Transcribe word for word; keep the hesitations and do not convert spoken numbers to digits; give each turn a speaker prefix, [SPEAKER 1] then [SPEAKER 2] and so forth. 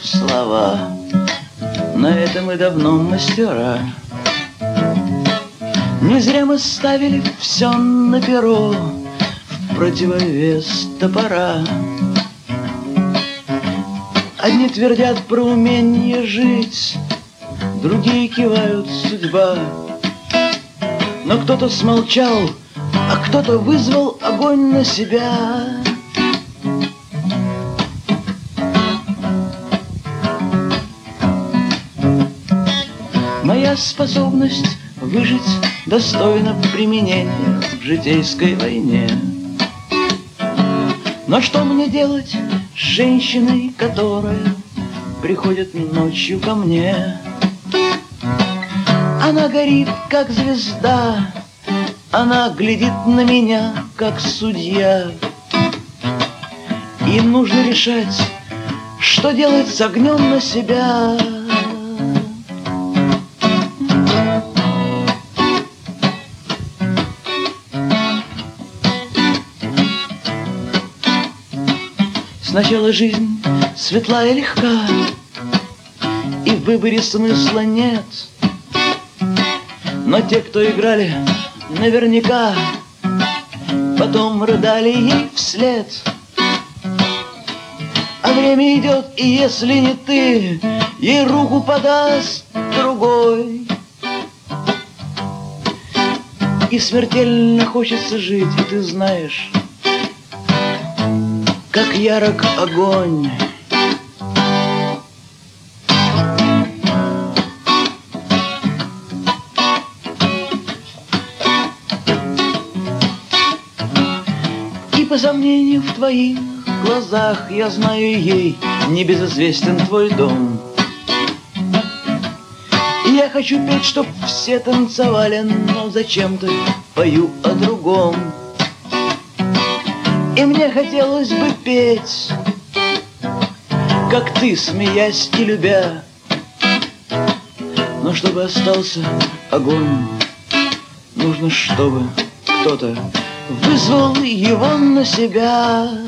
[SPEAKER 1] слова. На это мы давно мастера. Не зря мы ставили все на перо в противовес топора. Одни твердят про умение жить, другие кивают судьба. Но кто-то смолчал, а кто-то вызвал огонь на себя. Моя способность выжить достойно применения в житейской войне. Но что мне делать с женщиной, которая приходит ночью ко мне? Она горит, как звезда, она глядит на меня, как судья. Им нужно решать, что делать с огнем на себя. Сначала жизнь светла и легка, и в выборе смысла нет. Но те, кто играли, наверняка потом рыдали ей вслед. А время идет, и если не ты, ей руку подаст другой. И смертельно хочется жить, и ты знаешь, как ярок огонь. И по сомнению в твоих глазах я знаю, ей небезызвестен твой дом. И я хочу петь, чтоб все танцевали, но зачем-то пою о другом. И мне хотелось бы петь, как ты, смеясь и любя. Но чтобы остался огонь, нужно, чтобы кто-то вызвал его на себя.